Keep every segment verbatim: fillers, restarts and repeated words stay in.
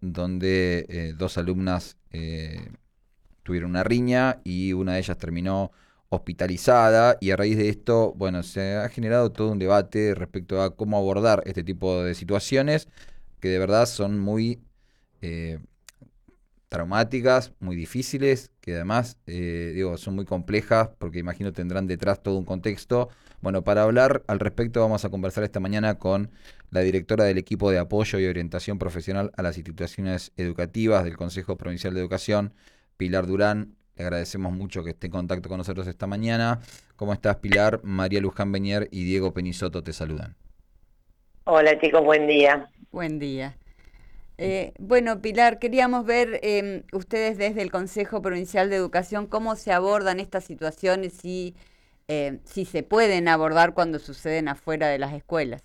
donde eh, dos alumnas eh, tuvieron una riña y una de ellas terminó hospitalizada, y a raíz de esto, bueno, se ha generado todo un debate respecto a cómo abordar este tipo de situaciones que de verdad son muy eh, traumáticas, muy difíciles, que además eh, digo, son muy complejas porque imagino tendrán detrás todo un contexto. Bueno, para hablar al respecto vamos a conversar esta mañana con la directora del equipo de apoyo y orientación profesional a las instituciones educativas del Consejo Provincial de Educación, Pilar Durán. Le agradecemos mucho que esté en contacto con nosotros esta mañana. ¿Cómo estás, Pilar? María Luján Beñer y Diego Penisoto te saludan. Hola chicos, buen día. Buen día. Eh, bueno, Pilar, queríamos ver eh, ustedes desde el Consejo Provincial de Educación cómo se abordan estas situaciones y eh, si se pueden abordar cuando suceden afuera de las escuelas.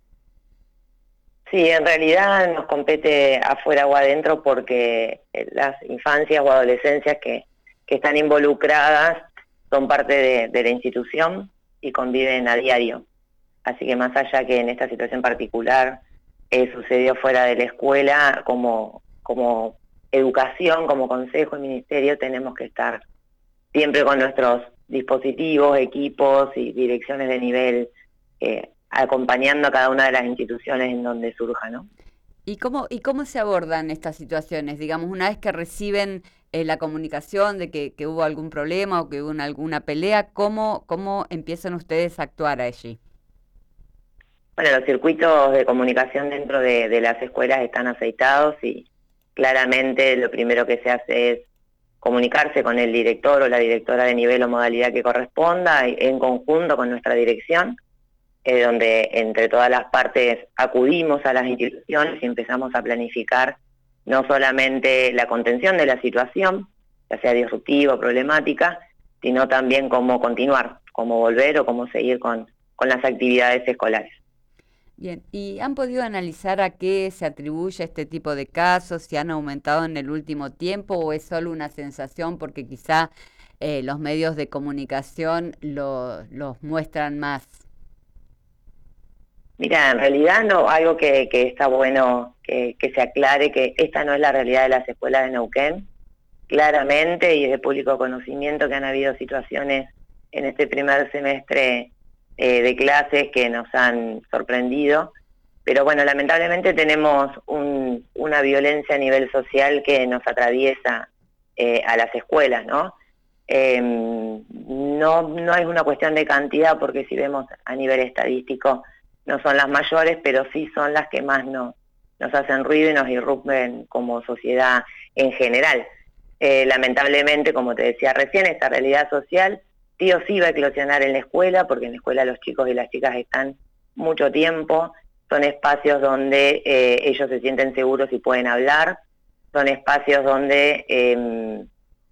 Sí, en realidad nos compete afuera o adentro porque eh, las infancias o adolescencias que, que están involucradas son parte de, de la institución y conviven a diario. Así que más allá que en esta situación particular eh, sucedió fuera de la escuela, como, como educación, como consejo y ministerio, tenemos que estar siempre con nuestros dispositivos, equipos y direcciones de nivel, eh, acompañando a cada una de las instituciones en donde surja, ¿no? ¿Y cómo, y cómo se abordan estas situaciones? Digamos, una vez que reciben eh, la comunicación de que, que hubo algún problema o que hubo una- alguna pelea, ¿cómo, cómo empiezan ustedes a actuar allí? Bueno, los circuitos de comunicación dentro de, de las escuelas están aceitados y claramente lo primero que se hace es comunicarse con el director o la directora de nivel o modalidad que corresponda, en conjunto con nuestra dirección, eh, donde entre todas las partes acudimos a las instituciones y empezamos a planificar no solamente la contención de la situación, ya sea disruptiva o problemática, sino también cómo continuar, cómo volver o cómo seguir con, con las actividades escolares. Bien, ¿y han podido analizar a qué se atribuye este tipo de casos? ¿Si han aumentado en el último tiempo o es solo una sensación porque quizá eh, los medios de comunicación lo- los muestran más? Mira, en realidad no, algo que, que está bueno que, que se aclare, que esta no es la realidad de las escuelas de Neuquén, claramente, y es de público conocimiento que han habido situaciones en este primer semestre eh, de clases que nos han sorprendido, pero bueno, lamentablemente tenemos un, una violencia a nivel social que nos atraviesa eh, a las escuelas, ¿no? Eh, no, no es una cuestión de cantidad, porque si vemos a nivel estadístico no son las mayores, pero sí son las que más nos, nos hacen ruido y nos irrumpen como sociedad en general. Eh, lamentablemente, como te decía recién, esta realidad social sí o sí va a eclosionar en la escuela, porque en la escuela los chicos y las chicas están mucho tiempo, son espacios donde eh, ellos se sienten seguros y pueden hablar, son espacios donde eh,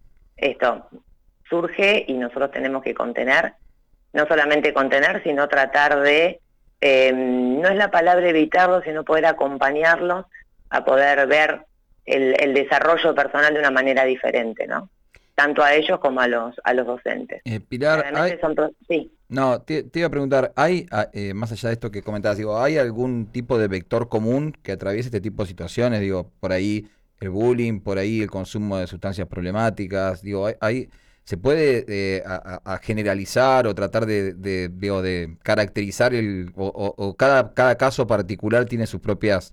esto surge y nosotros tenemos que contener, no solamente contener, sino tratar de, eh, no es la palabra evitarlo, sino poder acompañarlos a poder ver el, el desarrollo personal de una manera diferente, ¿no? Tanto a ellos como a los a los docentes. Eh, Pilar, hay, Claramente son, pro- sí. no, te, te iba a preguntar, ¿hay, a- eh, más allá de esto que comentabas, digo, ¿hay algún tipo de vector común que atraviese este tipo de situaciones? Digo, por ahí el bullying, por ahí el consumo de sustancias problemáticas, digo, hay, hay- ¿se puede eh, a, a- a generalizar o tratar de, de, digo, de caracterizar el, o, o- o cada, cada caso particular tiene sus propias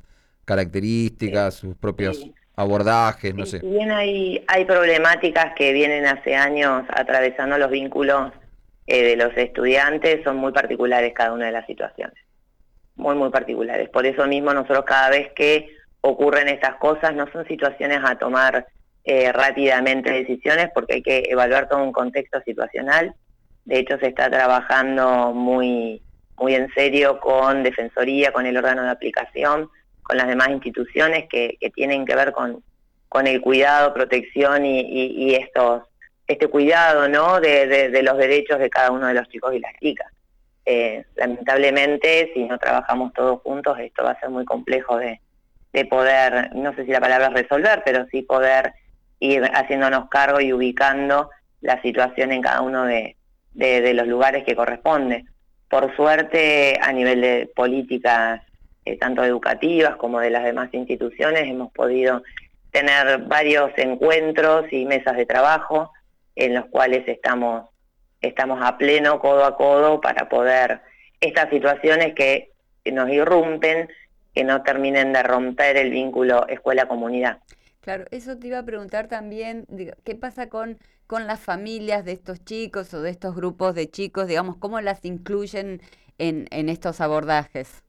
Eh, características, sus propios sí. abordajes, no Sí, sé? si bien hay, hay problemáticas que vienen hace años atravesando los vínculos eh, de los estudiantes, son muy particulares cada una de las situaciones, muy, muy particulares. Por eso mismo nosotros cada vez que ocurren estas cosas, no son situaciones a tomar eh, rápidamente decisiones, porque hay que evaluar todo un contexto situacional. De hecho, se está trabajando muy, muy en serio con Defensoría, con el órgano de aplicación, con las demás instituciones que, que tienen que ver con, con el cuidado, protección y, y, y estos, este cuidado, ¿no?, de, de, de los derechos de cada uno de los chicos y las chicas. Eh, lamentablemente, si no trabajamos todos juntos, esto va a ser muy complejo de, de poder, no sé si la palabra es resolver, pero sí poder ir haciéndonos cargo y ubicando la situación en cada uno de, de, de los lugares que corresponde. Por suerte, a nivel de políticas eh, tanto educativas como de las demás instituciones, hemos podido tener varios encuentros y mesas de trabajo en los cuales estamos, estamos a pleno, codo a codo, para poder estas situaciones que nos irrumpen, que no terminen de romper el vínculo escuela-comunidad. Claro, eso te iba a preguntar también, digo, ¿qué pasa con, con las familias de estos chicos o de estos grupos de chicos, digamos, cómo las incluyen en, en estos abordajes?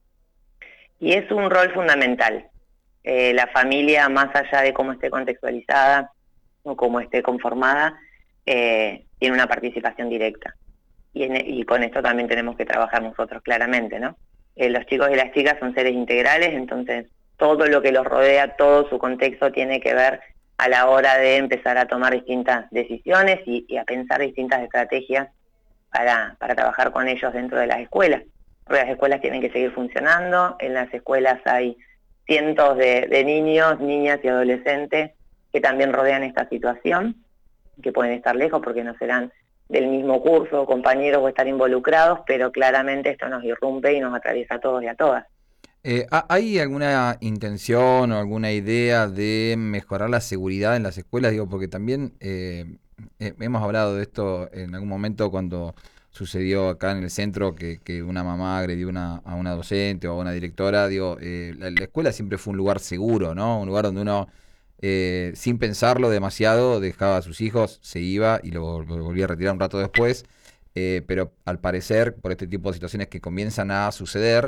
Y es un rol fundamental. Eh, la familia, más allá de cómo esté contextualizada o cómo esté conformada, eh, tiene una participación directa. Y, en, y con esto también tenemos que trabajar nosotros claramente, ¿no? Eh, los chicos y las chicas son seres integrales, entonces todo lo que los rodea, todo su contexto tiene que ver a la hora de empezar a tomar distintas decisiones y, y a pensar distintas estrategias para, para trabajar con ellos dentro de las escuelas. Porque las escuelas tienen que seguir funcionando, en las escuelas hay cientos de, de niños, niñas y adolescentes que también rodean esta situación, que pueden estar lejos porque no serán del mismo curso, compañeros o estar involucrados, pero claramente esto nos irrumpe y nos atraviesa a todos y a todas. Eh, ¿hay alguna intención o alguna idea de mejorar la seguridad en las escuelas? Digo, porque también eh, eh, hemos hablado de esto en algún momento cuando sucedió acá en el centro que, que una mamá agredió una, a una docente o a una directora. Digo, eh, la, la escuela siempre fue un lugar seguro, ¿no? Un lugar donde uno, eh, sin pensarlo demasiado, dejaba a sus hijos, se iba y lo, lo volvía a retirar un rato después. Eh, pero al parecer, por este tipo de situaciones que comienzan a suceder,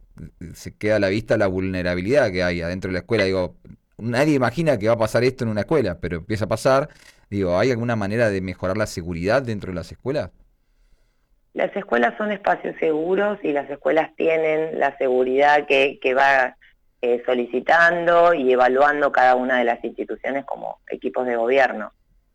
se queda a la vista la vulnerabilidad que hay adentro de la escuela. Digo, nadie imagina que va a pasar esto en una escuela, pero empieza a pasar. Digo, ¿hay alguna manera de mejorar la seguridad dentro de las escuelas? Las escuelas son espacios seguros y las escuelas tienen la seguridad que, que va eh, solicitando y evaluando cada una de las instituciones como equipos de gobierno.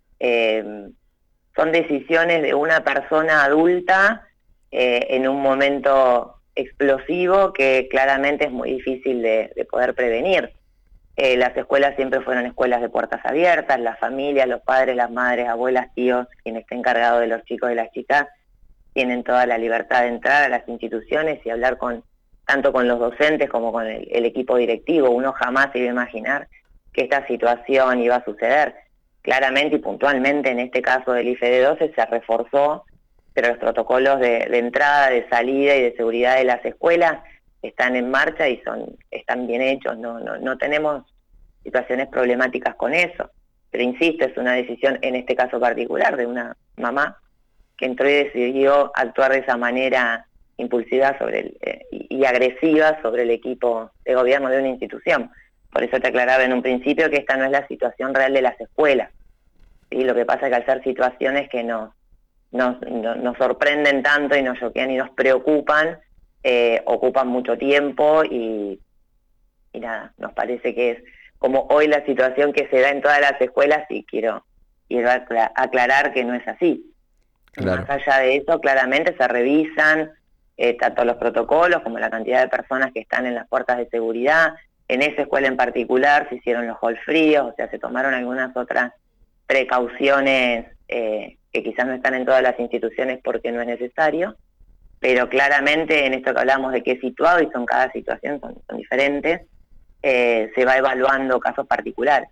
Eh, son decisiones de una persona adulta eh, en un momento explosivo que claramente es muy difícil de, de poder prevenir. Eh, las escuelas siempre fueron escuelas de puertas abiertas, las familias, los padres, las madres, abuelas, tíos, quien esté encargado de los chicos y las chicas, tienen toda la libertad de entrar a las instituciones y hablar con tanto con los docentes como con el, el equipo directivo. Uno jamás se iba a imaginar que esta situación iba a suceder. Claramente y puntualmente en este caso del I F E D doce se reforzó, pero los protocolos de, de entrada, de salida y de seguridad de las escuelas están en marcha y son están bien hechos. No, no, no tenemos situaciones problemáticas con eso. Pero insisto, es una decisión en este caso particular de una mamá que entró y decidió actuar de esa manera impulsiva sobre el, eh, y, y agresiva sobre el equipo de gobierno de una institución. Por eso te aclaraba en un principio que esta no es la situación real de las escuelas. ¿Sí? Lo que pasa es que al ser situaciones que nos, nos, nos, nos sorprenden tanto y nos choquean y nos preocupan, eh, ocupan mucho tiempo y, y nada, nos parece que es como hoy la situación que se da en todas las escuelas y quiero, quiero aclarar que no es así. Claro. Más allá de eso, claramente se revisan eh, tanto los protocolos como la cantidad de personas que están en las puertas de seguridad. En esa escuela en particular se hicieron los hall fríos, o sea, se tomaron algunas otras precauciones eh, que quizás no están en todas las instituciones porque no es necesario, pero claramente en esto que hablamos de que es situado y son cada situación, son, son diferentes, eh, se va evaluando casos particulares.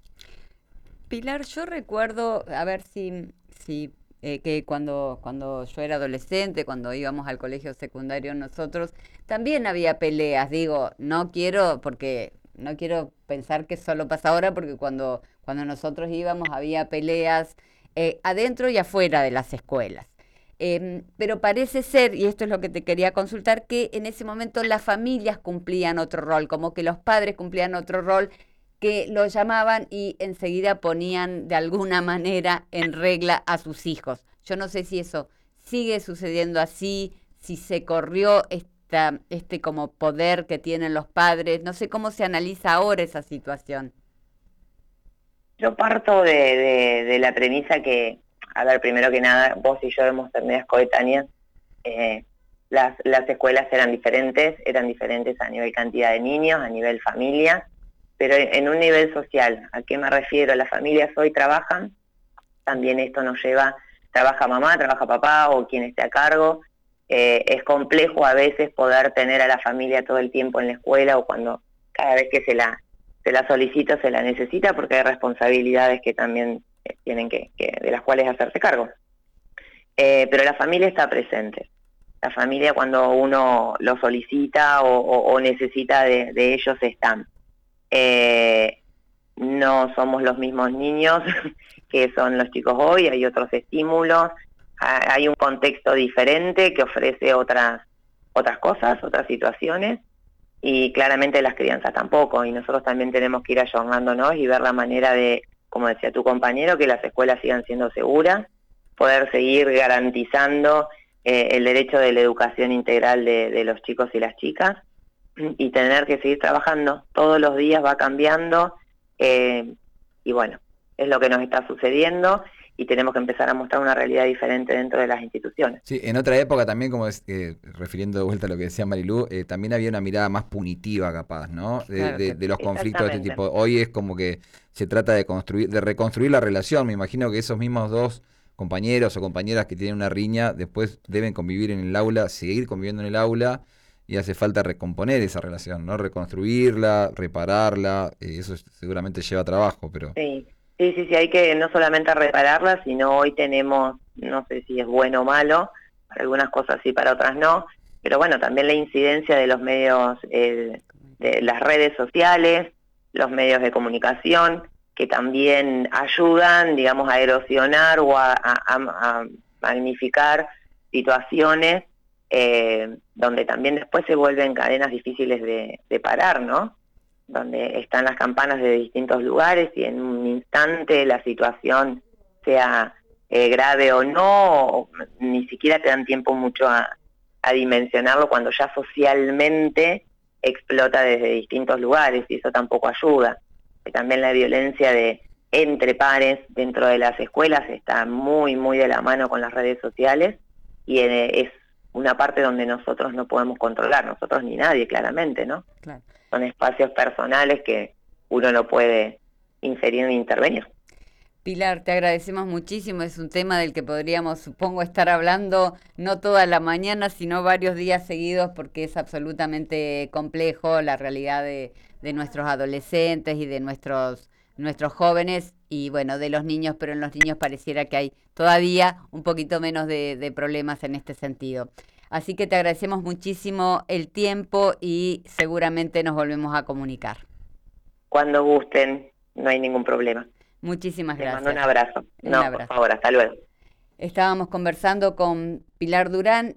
Pilar, yo recuerdo, a ver si... si Eh, que cuando, cuando yo era adolescente, cuando íbamos al colegio secundario nosotros, también había peleas. Digo, no quiero, porque no quiero pensar que solo pasa ahora, porque cuando, cuando nosotros íbamos había peleas eh, adentro y afuera de las escuelas. Eh, pero parece ser, y esto es lo que te quería consultar, que en ese momento las familias cumplían otro rol, como que los padres cumplían otro rol, que lo llamaban y enseguida ponían de alguna manera en regla a sus hijos. Yo no sé si eso sigue sucediendo así, si se corrió esta, este como poder que tienen los padres, no sé cómo se analiza ahora esa situación. Yo parto de, de, de la premisa que, a ver, primero que nada, vos y yo hemos terminado coetáneas, eh, las, las escuelas eran diferentes, eran diferentes a nivel cantidad de niños, a nivel familia, pero en un nivel social. ¿A qué me refiero? Las familias hoy trabajan, también esto nos lleva, trabaja mamá, trabaja papá o quien esté a cargo, eh, es complejo a veces poder tener a la familia todo el tiempo en la escuela o cuando cada vez que se la, se la solicita se la necesita, porque hay responsabilidades que también eh, tienen que, que de las cuales hacerse cargo. Eh, pero la familia está presente. La familia cuando uno lo solicita o, o, o necesita de, de ellos están. Eh, no somos los mismos niños que son los chicos hoy, hay otros estímulos, hay un contexto diferente que ofrece otras, otras cosas, otras situaciones, y claramente las crianzas tampoco, y nosotros también tenemos que ir ayornándonos y ver la manera de, como decía tu compañero, que las escuelas sigan siendo seguras, poder seguir garantizando eh, el derecho de la educación integral de, de los chicos y las chicas, y tener que seguir trabajando. Todos los días va cambiando, eh, y bueno, es lo que nos está sucediendo, y tenemos que empezar a mostrar una realidad diferente dentro de las instituciones. Sí, en otra época también, como es, eh, refiriendo de vuelta a lo que decía Marilú, eh, también había una mirada más punitiva capaz, ¿no? De, Claro de, que de los conflictos de este tipo. Hoy es como que se trata de construir, de reconstruir la relación. Me imagino que esos mismos dos compañeros o compañeras que tienen una riña después deben convivir en el aula, seguir conviviendo en el aula, y hace falta recomponer esa relación, ¿no? Reconstruirla, repararla, eh, eso seguramente lleva trabajo, pero... Sí. Sí, sí, sí, hay que no solamente repararla, sino hoy tenemos, no sé si es bueno o malo, para algunas cosas sí, para otras no, pero bueno, también la incidencia de los medios, eh, de las redes sociales, los medios de comunicación, que también ayudan, digamos, a erosionar o a, a, a magnificar situaciones eh, donde también después se vuelven cadenas difíciles de, de parar, ¿no? Donde están las campanas de distintos lugares y en un instante la situación sea eh, grave o no, o ni siquiera te dan tiempo mucho a, a dimensionarlo cuando ya socialmente explota desde distintos lugares, y eso tampoco ayuda. Y también la violencia de entre pares dentro de las escuelas está muy, muy de la mano con las redes sociales, y eh, es una parte donde nosotros no podemos controlar, nosotros ni nadie, claramente, ¿no? Claro. Son espacios personales que uno no puede inferir ni intervenir. Pilar, te agradecemos muchísimo. Es un tema del que podríamos, supongo, estar hablando no toda la mañana, sino varios días seguidos, porque es absolutamente complejo la realidad de, de nuestros adolescentes y de nuestros, nuestros jóvenes, y bueno, de los niños, pero en los niños pareciera que hay todavía un poquito menos de, de problemas en este sentido. Así que te agradecemos muchísimo el tiempo y seguramente nos volvemos a comunicar. Cuando gusten, no hay ningún problema. Muchísimas Les gracias. mando un abrazo. Un no, abrazo. por favor, hasta luego. Estábamos conversando con Pilar Durán.